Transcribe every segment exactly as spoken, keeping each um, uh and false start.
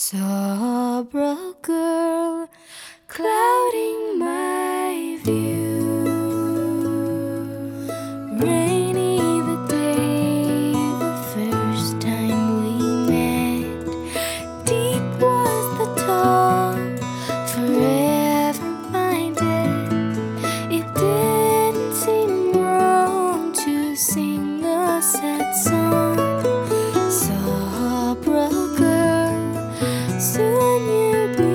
Saw a broke girl clouding my view. Rainy the day, the first time we met. Deep was the talk, forever minded. It didn't seem wrong to sing a sad song. Saw a broke girl, soon you'd be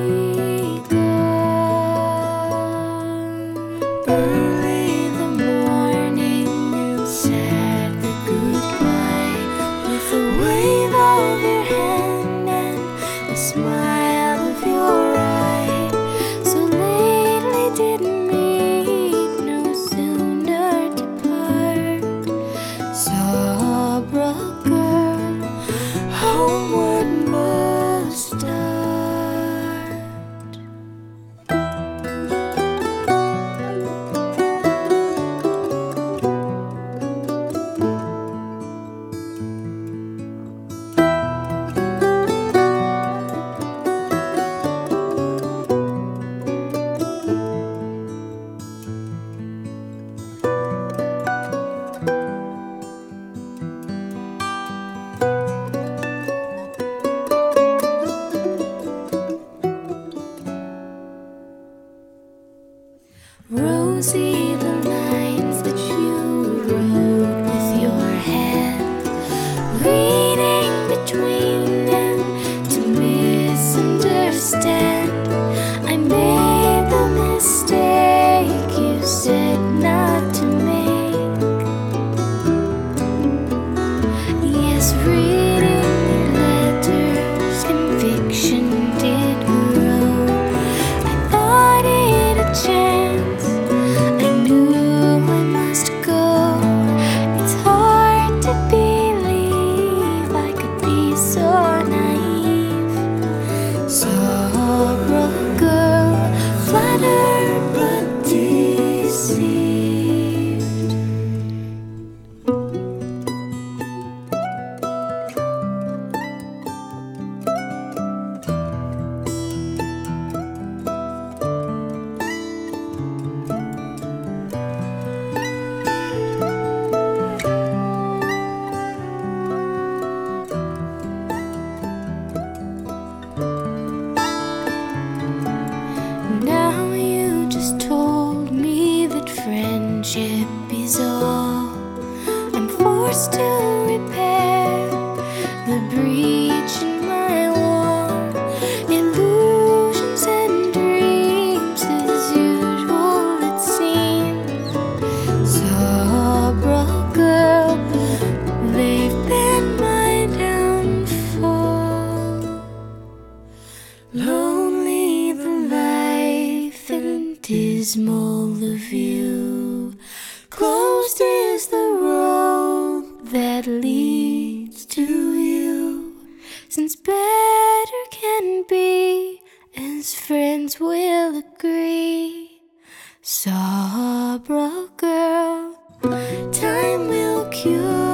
gone. Early the morning you said the goodbye, with a wave of your hand and the smile of your eye. So lately didn't meet, no sooner to part. Saw a broke girl, homeward must start. Rosy the lines that you wrote with your hand, reading between them to misunderstand. I made the mistake you said not to make. Yes, reading your letters, conviction did grow. I thought it a chance, I knew I must go. It's hard to believe I could be so naive. Saw a broke girl, flattered but deceived. Now you just told me that friendship is all. I'm forced to repair the breach in my wall. Illusions and dreams as usual it seems. Saw a broke girl, they've been my downfall. Lonely the life and dismal the view. Closed is the road that leads to you. Since better can be, as friends will agree. Saw a broke girl, time will cure.